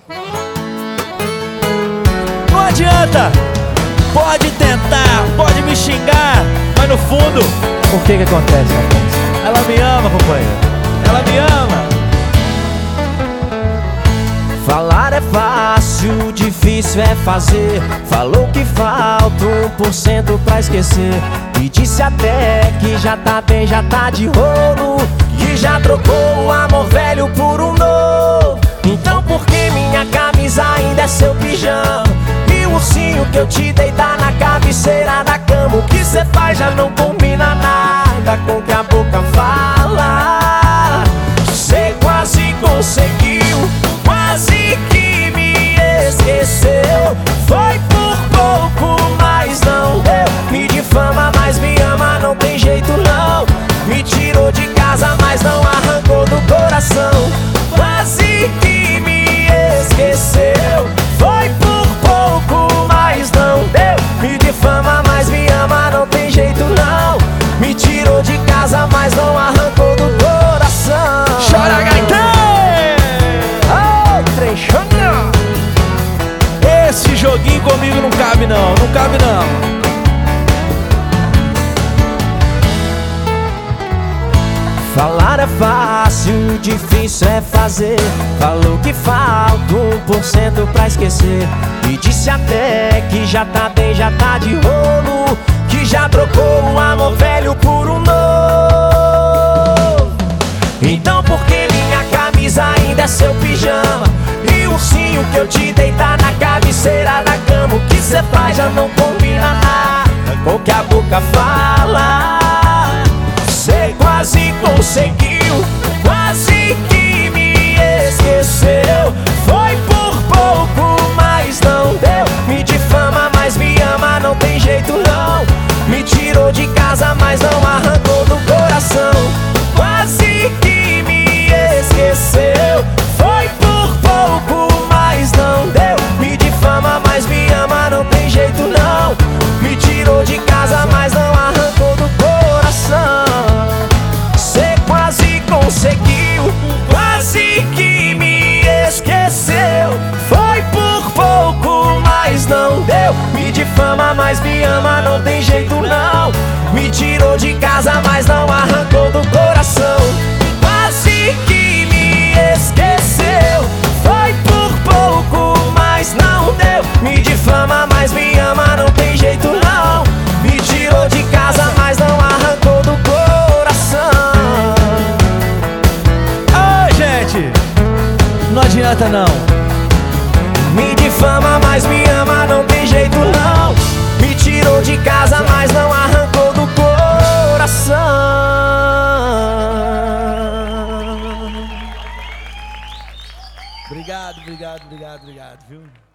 Não adianta, pode tentar, pode me xingar, mas no fundo, o que que acontece, rapaz? Ela me ama, companheiro, ela me ama. Falar é fácil, difícil é fazer. Falou que falta 1% pra esquecer. E disse até que já tá bem, já tá de rolo, que já trocou o amor velho por um novo. Então por que minha camisa ainda é seu pijama? E o ursinho que eu te dei tá na cabeceira da cama. O que cê faz já não combina nada com o que a boca fala. Cê quase conseguiu, quase que me esqueceu. Foi por pouco, mas não deu. Me difama, mas me ama, não tem jeito não. Me tirou de casa, mas não arrancou do coração. Quase que me esqueceu. Foi por pouco, mas não deu. Me difama, mas me ama, não tem jeito não. Me tirou de casa, mas não arrancou do coração. Chora, Gaitã! Esse joguinho comigo não cabe não, não cabe não. Falar é fácil, difícil é fazer. Falou que falta 1% pra esquecer. E disse até que já tá bem, já tá de rolo, que já trocou o amor velho por um novo. Então por que minha camisa ainda é seu pijama? E o ursinho que eu te dei tá na cabeceira da cama. O que cê faz já não combina nada com o que a boca fala. Cê quase conseguiu, quase que me esqueceu. Foi por pouco, mas não deu. Me difama, mas me ama, não tem jeito não. Me tirou de casa, mas não arrancou do coração. Quase que me esqueceu. Foi por pouco, mas não deu. Me difama, mas me ama, não tem jeito não. Me tirou de casa, mas não arrancou do coração. Cê quase conseguiu, quase que me esqueceu. Foi por pouco, mas não deu. Me difama, mas me ama, não tem jeito não. Me tirou de casa, mas não arrancou do coração. Quase que me esqueceu. Foi por pouco, mas não deu. Me difama, mas me ama, não tem jeito não. Me tirou de casa, mas não arrancou do coração. Ai, gente, não adianta não. Me difama, mas me ama, não tem jeito não. Me tirou de casa, mas não arrancou do coração. Obrigado, obrigado, obrigado, obrigado, viu?